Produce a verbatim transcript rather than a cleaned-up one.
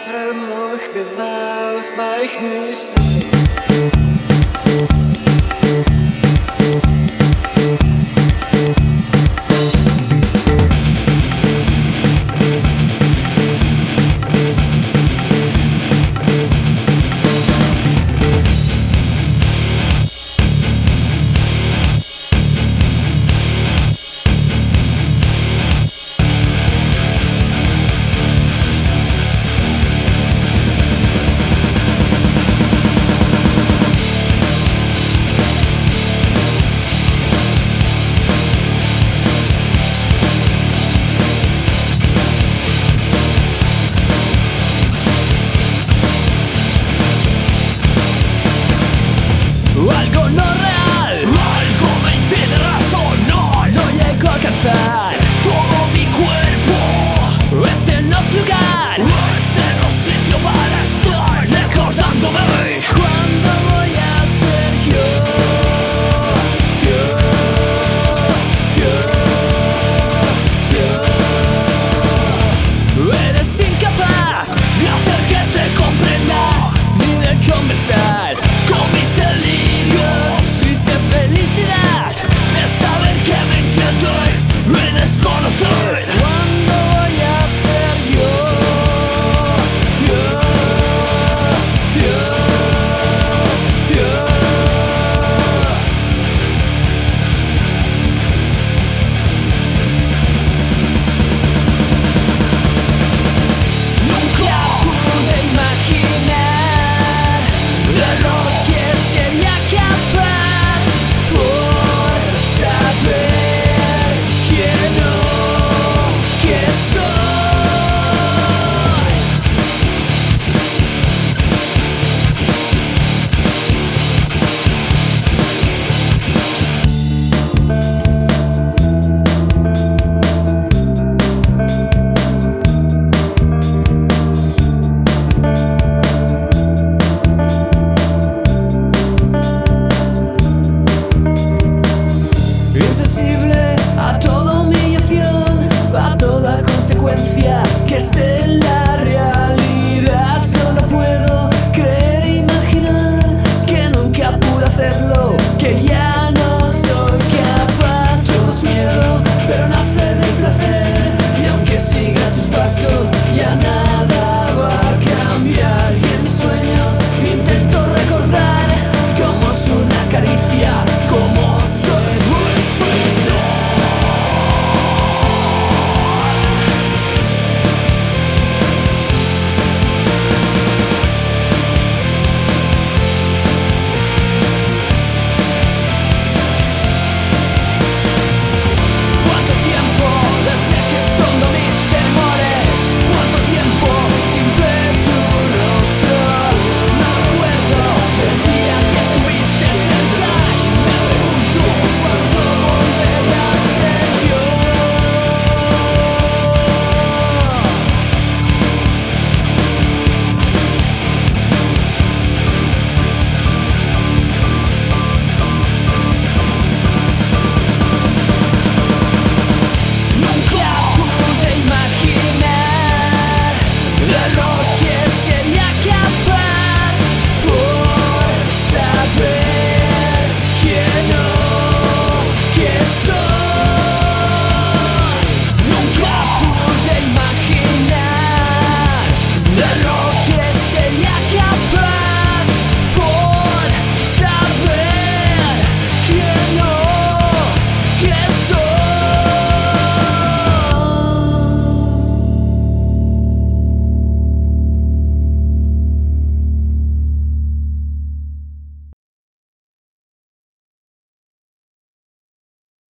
er nog gewauwd, maar ik nu zie. Algo no real, algo me impide razonar. No llego a alcanzar todo mi cuerpo. Este no es lugar, este no es sitio para estar recordándome. ¿Cuándo voy a ser yo? Yo, yo, yo. Eres incapaz de hacer que te comprenda, ni de conversar con mis delirios. Triste felicidad de saber que me entiendes, me desconocer. ¿Cuándo voy a ser yo? Yo, yo, yo. Nunca pude imaginar de lo que sería capaz por saber quién o qué soy. Insensible a toda humillación, a toda consecuencia que esté en la realidad. Solo puedo creer e imaginar que nunca pude hacerlo.